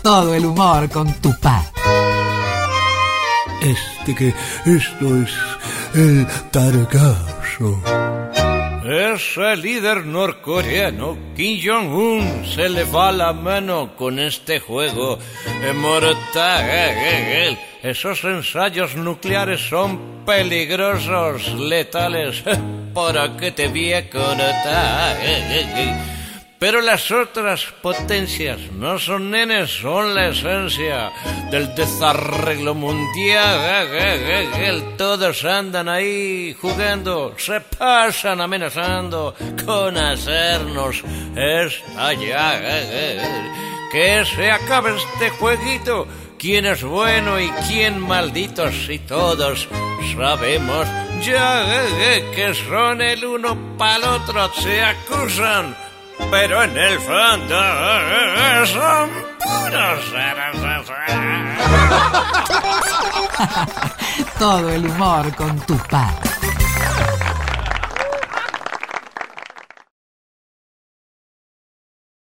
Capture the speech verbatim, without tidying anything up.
Todo el humor con Tupá. Este que esto es el Targazo. Ese líder norcoreano, Kim Jong-un, se le va la mano con este juego mortal. Esos ensayos nucleares son peligrosos, letales, para que te vi a contar. Pero las otras potencias no son nenes, son la esencia del desarreglo mundial. Todos andan ahí jugando, se pasan amenazando con hacernos estallar. Que se acabe este jueguito. ¿Quién es bueno y quién maldito? Si todos sabemos ya que son el uno para el otro, se acusan. Pero en el fondo son puros seres. Todo el humor con Tupá.